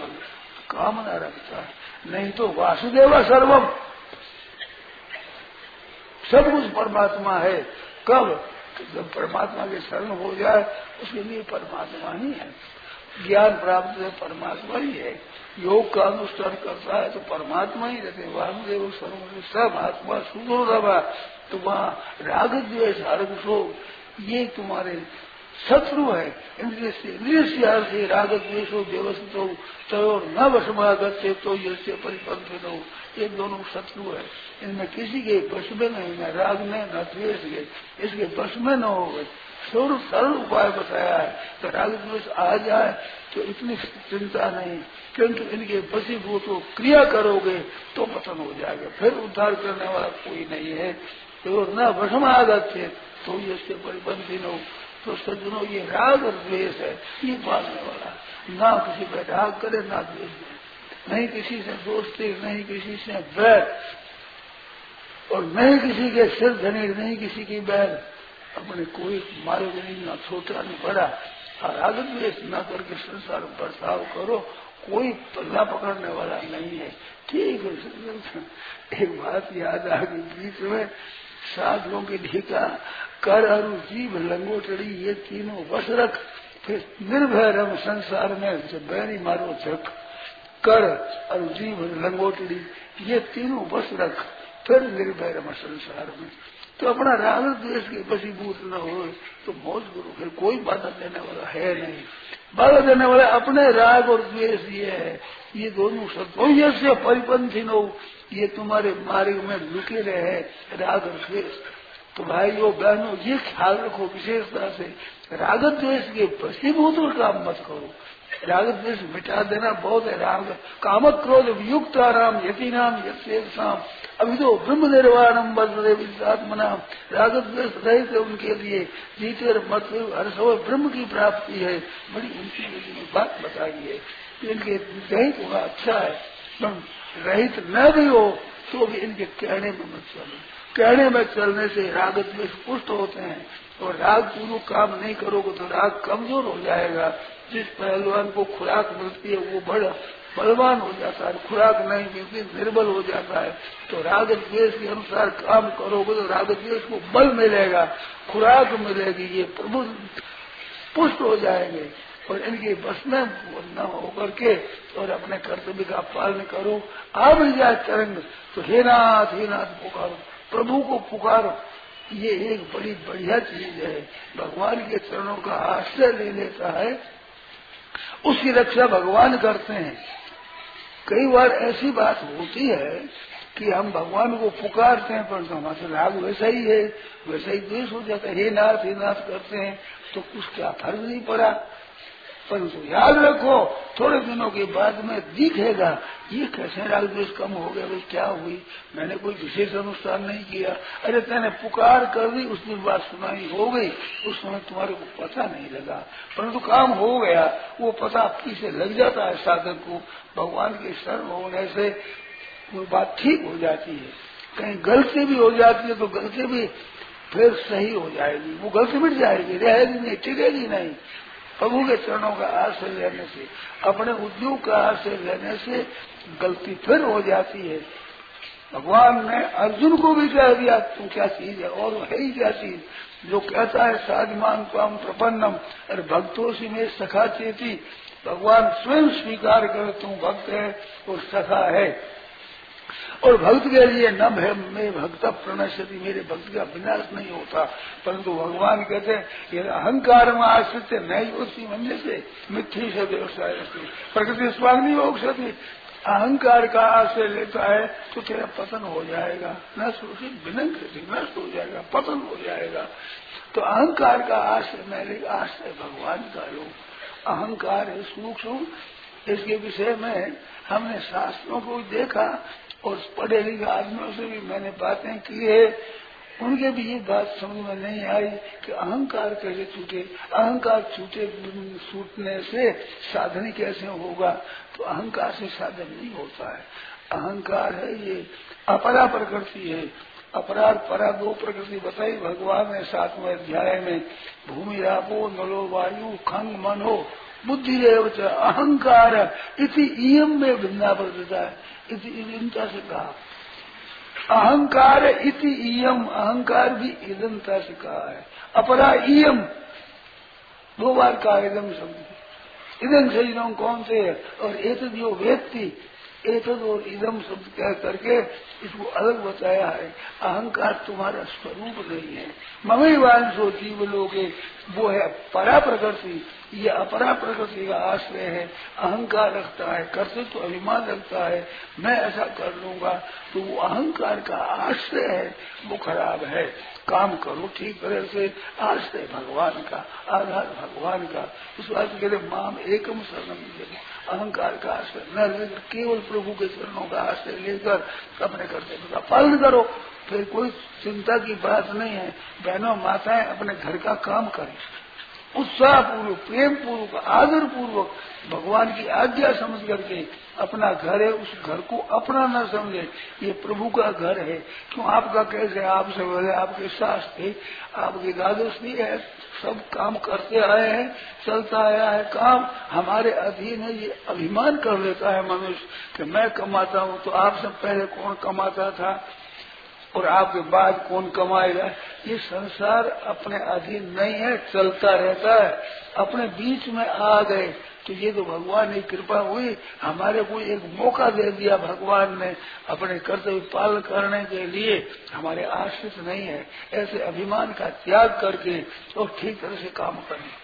[SPEAKER 1] कामना रखता है, नहीं तो वासुदेव सर्वम, सब कुछ परमात्मा है। कब, जब परमात्मा के शरण हो जाए, उसके लिए परमात्मा ही है। ज्ञान प्राप्त है परमात्मा ही है, योग का अनुष्ठान करता है तो परमात्मा ही रहते। वासुदेव सर्वम सब आत्मा सुदुर्लभा, तो वहाँ राग द्वेष हरक शोक ये तुम्हारे शत्रु है। इंद्रिय से इंद्रिय से राग द्वेष हो व्यवस्थित हो चलो न वशमागत तो ये परिपंथ हो, ये दोनों शत्रु है। इनमें किसी के वश में नहीं, न राग में न द्वेष के, इसके वश में न हो गए। सरल सरल उपाय बताया है तो राग द्वेष आ जाए तो इतनी चिंता नहीं, क्योंकि इनके वशीभूत हो क्रिया करोगे तो पतन हो जाएगा, फिर उद्धार करने वाला कोई नहीं है। तो न वशमागत थे तो ये इसके परिबंधी न हो। तो सज्जनों ये राग और द्वेष है, ये पालने वाला ना किसी पर राग करे ना द्वेष करे, नहीं किसी से दोस्ती, नहीं किसी से बैर, और नहीं किसी के सिर धनी, नहीं किसी की बैर, अपने कोई मारे नहीं, ना छोटा नहीं बड़ा, और राग द्वेष न करके संसार बर्ताव करो, कोई पल्ला पकड़ने वाला नहीं है। ठीक है। एक बात याद आ गई बीच में, साधुओं के ढीका कर और जीव लंगोटड़ी ये तीनों वश रख, फिर निर्भय रम संसार में जब बैरी मारो झक। कर और जीव लंगोटड़ी ये तीनों वश रख, फिर निर्भय रम संसार में। तो अपना राग द्वेष के वशीभूत न हो तो मौज करो, फिर कोई बाधा देने वाला है नहीं। बाधा देने वाला अपने राग और द्वेष ये है ये दोनों सत्वों से परिपंथी नो, ये तुम्हारे मार्ग में लुके रहे राग द्वेष। तो भाइयों बहनों ये ख्याल रखो विशेषता से, राग द्वेष के वशीभूत और काम मत करो। राग द्वेष मिटा देना बहुत है। राग कामक क्रोध वियुक्त आराम यति नाम यम अभिदो ब्रह्म निर्वाणम बदले विद्यात्मनाम। राग द्वेष रहित है उनके लिए जीते मत हर समय ब्रह्म की प्राप्ति है। बड़ी ऊंची बात बताई है। इनके रहित होना अच्छा है, रहित न भी हो तो भी इनके कहने में मत चलो। कहने में चलने से राग द्वेष पुष्ट होते हैं, और राग पूर्वक काम नहीं करोगे तो राग कमजोर हो जाएगा। जिस पहलवान को खुराक मिलती है वो बड़ा बलवान हो जाता है, खुराक नहीं मिलती निर्बल हो जाता है। तो राग द्वेष के अनुसार काम करोगे तो राग द्वेष को बल मिलेगा, खुराक मिलेगी, ये प्रभु पुष्ट हो जाएंगे। और इनके बस में न होकर के और अपने कर्तव्य का पालन करो। आ भी जाए तरंग तो हे नाथ हे नाथ पुकारो, प्रभु को पुकारो। ये एक बड़ी बढ़िया चीज है। भगवान के चरणों का आश्रय ले लेता है, उसकी रक्षा भगवान करते हैं। कई बार ऐसी बात होती है कि हम भगवान को पुकारते हैं परंतु हमारे राग वैसा ही है, वैसा ही द्वेष हो जाता है। हे नाथ हे नाथ करते हैं तो कुछ क्या फर्क नहीं पड़ा। परंतु याद रखो थोड़े दिनों के बाद में दिखेगा ये कैसे राग द्वेष कम हो गया। भाई क्या हुई, मैंने कोई विशेष अनुष्ठान नहीं किया। अरे तेने पुकार कर दी, उस दिन बात सुनाई हो गई, उस समय तुम्हारे को पता नहीं लगा, परंतु काम हो गया। वो पता पीछे लग जाता है साधक को। भगवान के शरण होने से वो बात ठीक हो जाती है। कहीं गलती भी हो जाती है तो गलती भी फिर सही हो जाएगी, वो गलती मिट जाएगी, रहेगी नहीं, टिकेगी नहीं। प्रभु के चरणों का आश्रय लेने से, अपने उद्योग का आश्रय लेने से गलती फिर हो जाती है। भगवान ने अर्जुन को भी कह दिया तू क्या चीज है, और है ही क्या चीज। जो कहता है साधमान त्वाम प्रपन्नम और भक्तों में सखा चेती, भगवान स्वयं स्वीकार कर तू भक्त है और सखा है। और भक्त के लिए न मैं भक्त प्रणश्यति, मेरे भक्त का विनाश नहीं होता। परंतु भगवान कहते हैं ये अहंकार में आश्रित नहीं उसी मंदिर से मिथ्या से व्यवसाय प्रकृति स्वाग्नि योग सती। अहंकार का आश्रय लेता है तो तेरा पतन हो जाएगा, नष्ट विनंग नष्ट हो जाएगा, पतन हो जाएगा। तो अहंकार का आश्रय मेरे आश्रय भगवान का लो। अहंकार है सूक्ष्म, इसके विषय में हमने शास्त्रों को देखा और पढ़े लिखे आदमियों से भी मैंने बातें की है। उनके भी ये बात समझ में नहीं आई कि अहंकार कैसे छूटे। अहंकार छूटे छूटने से साधन कैसे होगा। तो अहंकार से साधन नहीं होता है। अहंकार है ये अपरा प्रकृति है। अपराध परा दो प्रकृति बताई भगवान ने सातवें अध्याय में। भूमि रापो नलो वायु खंग मनो बुद्धि रेव च अहंकार इति इयम में भिन्ना पड़ता है। इति इदंता से कहा अहंकार इति इयम, अहंकार भी इदंता से कहा है। अपरा इयम दो बार कहा इदम शब्द। इदम से इदम कौन से है, और एक जो व्यक्ति एतद और इदम शब्द कह करके इसको अलग बताया है। अहंकार तुम्हारा स्वरूप नहीं है। ममई वांशो जीव लोगे, वो है परा प्रकृति, ये अपरा प्रकृति का आश्रय है। अहंकार रखता है, करते तो अभिमान रखता है, मैं ऐसा कर लूंगा, तो वो अहंकार का आश्रय है, वो खराब है। काम करो ठीक तरह से, आश्रय भगवान का, आधार भगवान का। इस बात के लिए माम एकम शरणम देव, अहंकार का आश्रय न लेकर केवल प्रभु के चरणों का आश्रय लेकर अपने कर्तव्य का पालन करो, फिर कोई चिंता की बात नहीं है। बहनों माताएं अपने घर का काम करें उत्साह पूर्वक, प्रेम पूर्वक, आदर पूर्वक, भगवान की आज्ञा समझ करके। अपना घर है, उस घर को अपना न समझे, ये प्रभु का घर है। क्यों आपका कैसे, आपसे बोले आपके सास थे, आपके दादोस भी है, सब काम करते आए हैं, चलता आया है काम, हमारे अधीन है। ये अभिमान कर लेता है मनुष्य कि मैं कमाता हूँ, तो आपसे पहले कौन कमाता था और आपके बाद कौन कमाएगा। ये संसार अपने अधीन नहीं है, चलता रहता है। अपने बीच में आ गए तो ये तो भगवान की कृपा हुई, हमारे को एक मौका दे दिया भगवान ने अपने कर्तव्य पालन करने के लिए। हमारे आश्रित नहीं है। ऐसे अभिमान का त्याग करके और ठीक तरह से काम करें।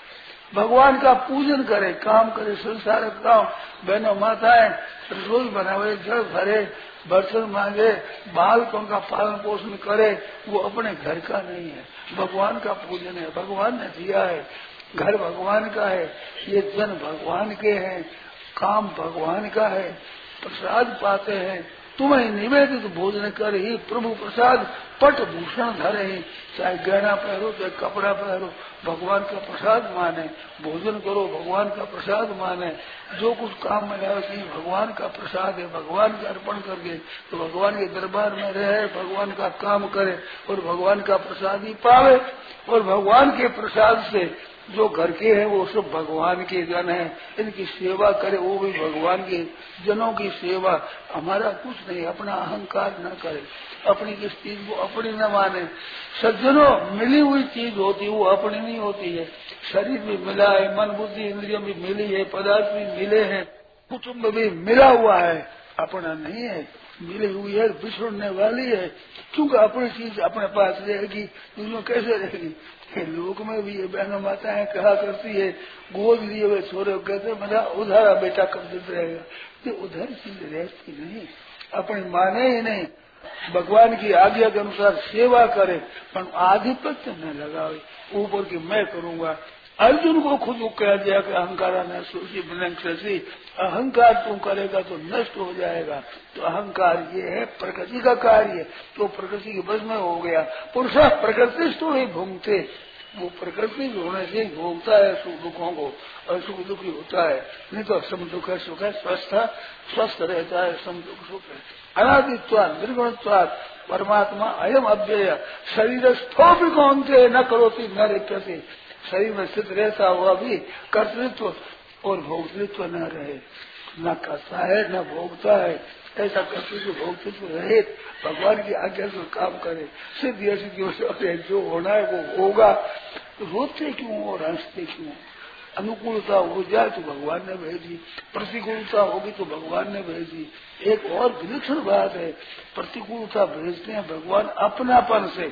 [SPEAKER 1] भगवान का पूजन करे, काम करे, संसार काम, बहनों माताएं रसोई बनावे, जल भरे, बर्तन मांगे, बालकों का पालन पोषण करे, वो अपने घर का नहीं है, भगवान का पूजन है। भगवान ने दिया है, घर भगवान का है, ये जन भगवान के हैं, काम भगवान का है, प्रसाद पाते हैं। तुम्हें निवेदित भोजन कर ही प्रभु प्रसाद पट भूषण धरे ही, चाहे गहना पहरो चाहे कपड़ा पहरो, भगवान का प्रसाद माने, भोजन करो भगवान का प्रसाद माने, जो कुछ काम में लाओ कि भगवान का प्रसाद है, भगवान का अर्पण करके तो भगवान के दरबार में रहे, भगवान का काम करे और भगवान का प्रसाद ही पावे। और भगवान के प्रसाद से जो घर के हैं वो सब भगवान के जन हैं, इनकी सेवा करे, वो भी भगवान के जनों की सेवा। हमारा कुछ नहीं, अपना अहंकार न करे, अपनी किस चीज को अपनी न माने। सज्जनों, मिली हुई चीज होती वो अपनी नहीं होती है। शरीर भी मिला है, मन बुद्धि इंद्रियों भी मिली है, पदार्थ भी मिले हैं, कुटुम्ब भी मिला हुआ है, अपना नहीं है, मिली हुई है, बिछड़ने वाली है। क्योंकि अपनी चीज अपने पास रहेगी, दुनिया कैसे रहेगी। लोक में भी ये बहनों माताएं कहा करती है, गोद लिए हुए छोरे कहते मेरा उधारा बेटा कब देते रहेगा। ये उधर चीज रहती नहीं, अपनी माने ही नहीं, भगवान की आज्ञा के अनुसार सेवा करे, पर आधिपत्य न लगावे, ऊपर की मैं करूंगा। अर्जुन को खुद को कह दिया कि अहंकार न सोची बनसी, अहंकार तुम करेगा तो नष्ट हो जाएगा। तो अहंकार ये है प्रकृति का कार्य, तो प्रकृति के बस में हो गया। पुरुष प्रकृति तो ही भूमते, वो प्रकृति होने से भोगता है सुख दुखों को, और सुख दुखी होता है, नहीं तो सम दुख है सुख है, स्वस्थ स्वस्थ रहता है, सम दुख सुख है। अनादित्वाद निर्गुणत्वाद परमात्मा अयम अव्यय, शरीर स्थो भी कौन थे न करोती न रिक्यते, शरीर में स्थित रहता हुआ भी कर्तृत्व और भोक्तृत्व न रहे, न करता है न भोगता है, ऐसा कर्तृत्व भोक्तृत्व रहे, भगवान की आज्ञा से काम करे, सिद्धि असिद्धि जो होना है वो होगा। तो रोते क्यों और हंसते क्यों। अनुकूलता हो जाए तो भगवान ने भेजी, प्रतिकूलता होगी तो भगवान ने भेजी। एक और विलक्षण बात है, प्रतिकूलता भेजते हैं भगवान अपनापन से।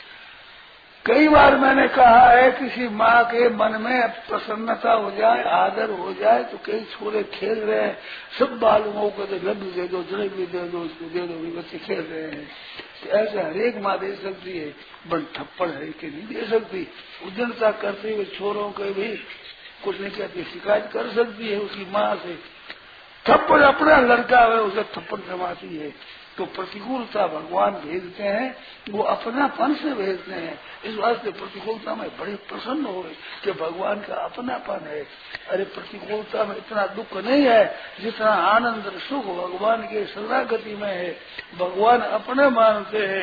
[SPEAKER 1] कई बार मैंने कहा है, किसी माँ के मन में प्रसन्नता हो जाए, आदर हो जाए, तो कई छोरे खेल रहे हैं, सब बालुओं को तो लड्डू दे दो, जलेबी दे दो, उसको दे दो, बच्चे खेल रहे हैं। तो ऐसे हरेक माँ दे सकती है, बन थप्पड़ है कि नहीं दे सकती। उद्दंडता करते हुए छोरों के भी कुछ नहीं कहती, शिकायत कर सकती है उसकी माँ से। थप्पड़ अपना लड़का है उसे थप्पड़ जमाती है। तो प्रतिकूलता भगवान भेजते हैं, वो अपनापन से भेजते हैं। इस वास्ते प्रतिकूलता में बड़े प्रसन्न हो कि भगवान का अपनापन है। अरे प्रतिकूलता में इतना दुख नहीं है जितना आनंद सुख भगवान के शरणागति में है। भगवान अपने मानते हैं।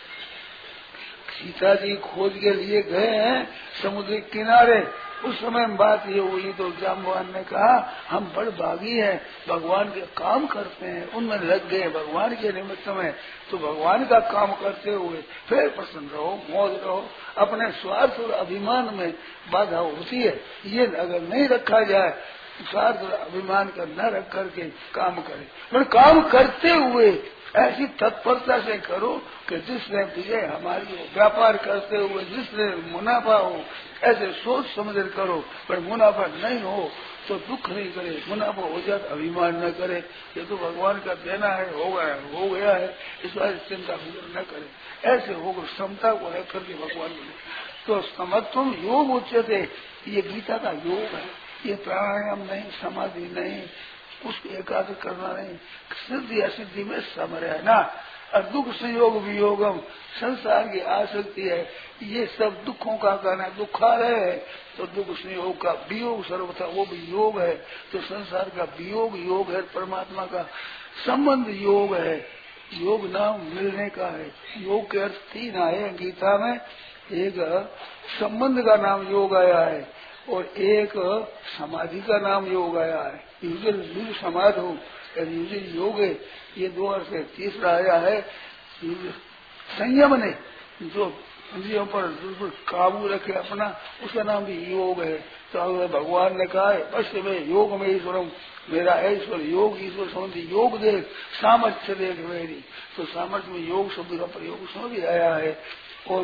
[SPEAKER 1] सीता जी खोज के लिए गए हैं समुद्र किनारे, उस समय बात ये हुई तो जाम्बवान ने कहा हम बड़ भागी हैं, भगवान के काम करते हैं, उनमें लग गए भगवान के निमित्त में। तो भगवान का काम करते हुए फिर प्रसन्न रहो, मौज रहो। अपने स्वार्थ और अभिमान में बाधा होती है, ये अगर नहीं रखा जाए, स्वार्थ और अभिमान का न रख करके काम करे, पर काम करते हुए ऐसी तत्परता से करो कि जिसने विजय हमारी हो, व्यापार करते हुए जिसने मुनाफा हो, ऐसे सोच समझ करो। पर मुनाफा नहीं हो तो दुख नहीं करे, मुनाफा हो जाए अभिमान न करे, ये तो भगवान का देना है, हो गया है, हो गया है, इस बार चिंता फिक्र न करे। ऐसे होकर समता को रख करके भगवान बोले। तो समत्वम योग उच्चते, ये गीता का योग है, ये प्राणायाम नहीं, समाधि नहीं, उसको एकाग्र करना नहीं, सिद्धि असिद्धि में सम रहना। और दुख संयोग वियोगम, संसार की आसक्ति है, ये सब दुखों का कहना, दुखालय है। तो दुख संयोग का वियोग सर्वथा वो भी योग है। तो संसार का वियोग योग है, परमात्मा का संबंध योग है। योग नाम मिलने का है। योग के अर्थ तीन आए गीता में, एक संबंध का नाम योग आया है और एक समाधि का नाम योग आया है। युजल समाध हो, युजल योग है, ये दो अर्थ है। तीसरा आया है संयम ने, जो इंद्रियों पर बिल्कुल काबू रखे अपना, उसका नाम भी योग है। तो भगवान ने कहा है बस में योग में ईश्वरम, मेरा ईश्वर योग ईश्वर समझी, योग देख सामर्थ्य देख मेरी। तो सामर्थ्य में योग शब्द का प्रयोग उसमें भी आया है। और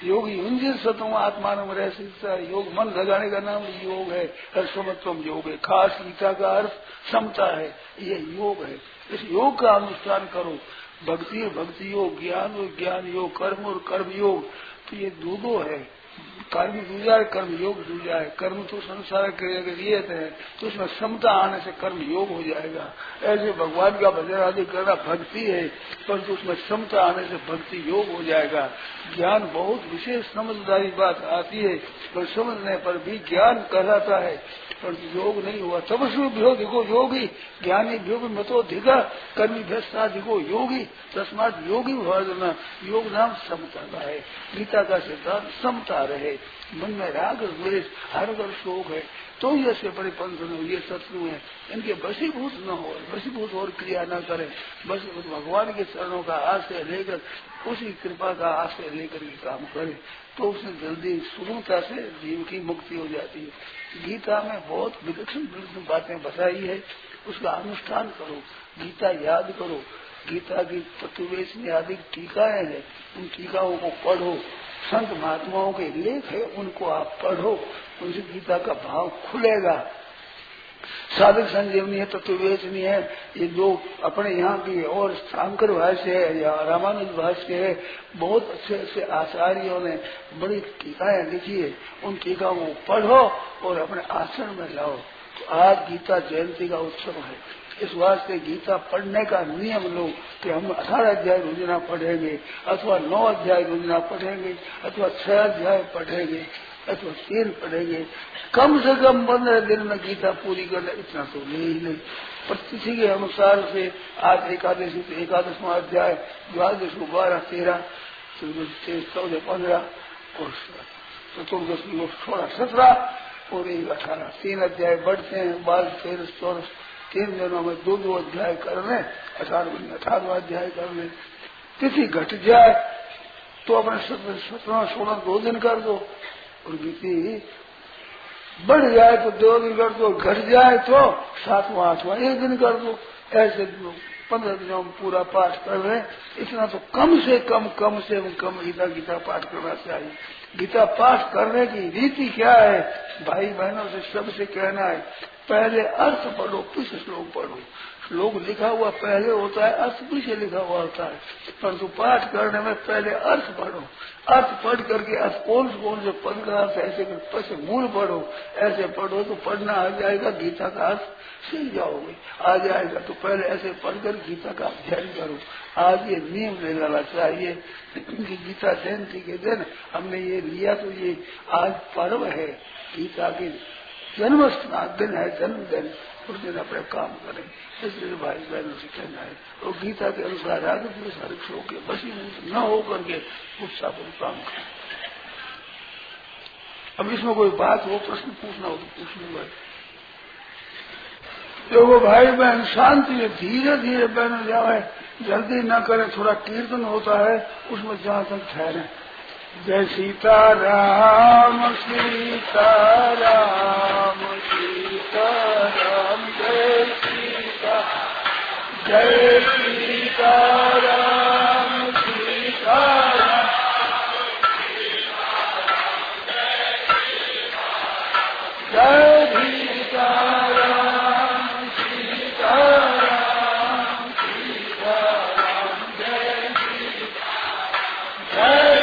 [SPEAKER 1] योगी युंजित सतम आत्मान में रह सकता है। योग मन लगाने का नाम योग है। समत्वम योग है। खास गीता का अर्थ समता है, ये योग है। इस योग का अनुष्ठान करो। भक्ति भक्ति योग, ज्ञान और ज्ञान योग, कर्म और कर्म योग, तो ये दो दो है। कर्म दूजा है, कर्म योग दूजा है। कर्म तो संसार क्रिया के लिए है, तो उसमें समता आने से कर्म योग हो जाएगा। ऐसे भगवान का भजन आदि करना भक्ति है, परंतु उसमें समता आने से भक्ति योग हो जाएगा। ज्ञान बहुत विशेष समझदारी बात आती है, पर समझने पर भी ज्ञान कहलाता है, पर योग नहीं हुआ। तपस्वी भ्यो दिखो योगी, ज्ञानी भ्यो भी मतो धिका, कर्मी भ्यस्ता दिखो योगी, तस्मात योगी भजना। योग नाम समता का है। गीता का सिद्धांत समता रहे, मन में राग द्वेष हर वर्ष शोक है तो ये से परिपंथ हो, ये शत्रु है, इनके वशीभूत न हो, वशीभूत और क्रिया न करे। बस भगवान के चरणों का आश्रय लेकर, उसी कृपा का आश्रय लेकर के काम करे, तो उसने जल्दी सुगमता से जीव की मुक्ति हो जाती है। गीता में बहुत विलक्षण विलक्षण बातें बताई है, उसका अनुष्ठान करो। गीता याद करो। गीता की तत्ववेशनी आदि टीकाएं हैं, उन टीकाओं को पढ़ो। संत महात्माओं के लेख है, उनको आप पढ़ो, उनसे गीता का भाव खुलेगा। साधक संजीवनी है, तत्ववेशनी है, ये जो अपने यहाँ की और शंकर भाष्य है या रामानुज भाष्य है, बहुत अच्छे अच्छे आचार्यों ने बड़ी टीकाएं लिखी है। उन टीकाओं को पढ़ो और अपने आश्रम में लाओ। तो आज गीता जयंती का उत्सव है, इस वास्ते गीता पढ़ने का नियम लो कि हम अठारह अध्याय रोजना पढ़ेंगे, अथवा नौ अध्याय रोजना पढ़ेंगे, अथवा छह अध्याय पढ़ेंगे, अथवा तीन पढ़ेंगे। कम से कम पंद्रह दिन में गीता पूरी कर ले, इतना तो ले ही नहीं। पर तिथि के अनुसार से आज एकादशी तो एकादशवां अध्याय, द्वादश को बारह, तेरह, चौदह, पंद्रह और चतुर्दशी को सोलह, सत्रह और एक अठारह, तीन अध्याय बढ़ते हैं। बारह, तेरह, चौदह, तीन दिनों में दो दो अध्याय कर लें, अठारह में अठारह अध्याय कर लें। तिथि घट जाए तो अपने सत्रह सोलह दो दिन कर दो, और तिथि बढ़ जाए तो दो दिन कर दो, घट जाए तो सातवां आठवां एक दिन कर दो। ऐसे पंद्रह दिनों में पूरा पाठ कर रहे हैं। इतना तो कम से कम कम से कम गीता गीता पाठ करना चाहिए। गीता पाठ करने की रीति क्या है, भाई बहनों से सबसे कहना है, पहले अर्थ पढ़ो, पीछे श्लोक पढ़ो। श्लोक लिखा हुआ पहले होता है, अर्थ पीछे लिखा हुआ होता है, परंतु पाठ करने में पहले अर्थ पढ़ो। अर्थ पढ़ करके अर्थ कौन से कौन से पद का अर्थ ऐसे पीछे मूल पढ़ो। ऐसे पढ़ो तो पढ़ना आ जाएगा, गीता का अर्थ सीख जाओगे। आ जाएगा तो पहले ऐसे पढ़कर गीता का अध्ययन करो। आज ये नियम ले लेना चाहिए कि गीता जयंती के दिन हमने ये लिया, तो ये आज पर्व है, गीता के जन्म दिन है, जन्मदिन, उस दिन अपने काम करें। इसलिए भाई बहनों से कहना है, और गीता के अनुसार आगे पूरे सारे शोक के वशीभूत न हो करके उत्साहपूर्ण काम करें। अब इसमें कोई बात हो, प्रश्न पूछना हो तो पूछने भाई। देखो भाई बहन शांति में धीरे धीरे बहन जाए, जल्दी न करें। थोड़ा कीर्तन होता है, उसमें जहाँ तक ठहरे। जय सीता राम सीता राम सीता राम जय सीता जय सीता राम सीता राम जय सीता राम सीता राम सीता राम जय जय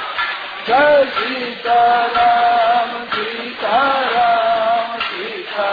[SPEAKER 1] जय सीता राम सीता राम सीता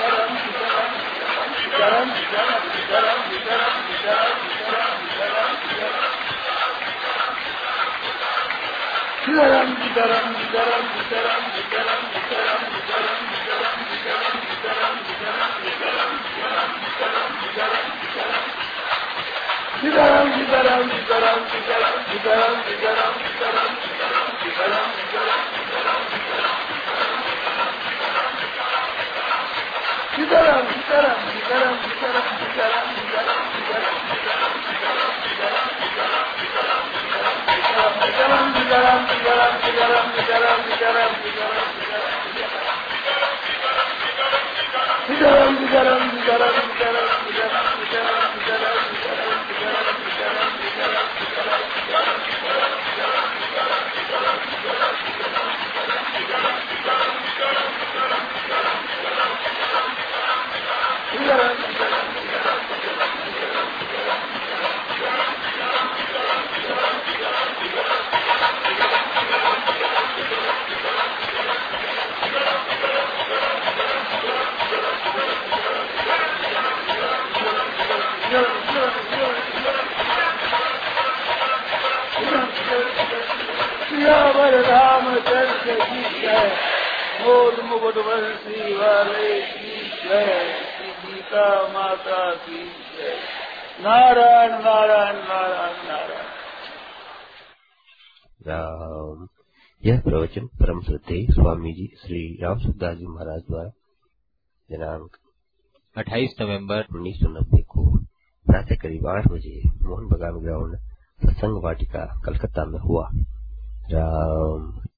[SPEAKER 1] नारायण नारायण नारायण नारायण।
[SPEAKER 2] राम। यह प्रवचन परम श्रद्धेय स्वामी जी श्री राम सुखदास जी महाराज द्वारा दिनांक अट्ठाईस नवंबर उन्नीस सौ नब्बे को प्रातः करीब आठ बजे मोहन बागान ग्राउंड सत्संग वाटिका कलकत्ता में हुआ। राम।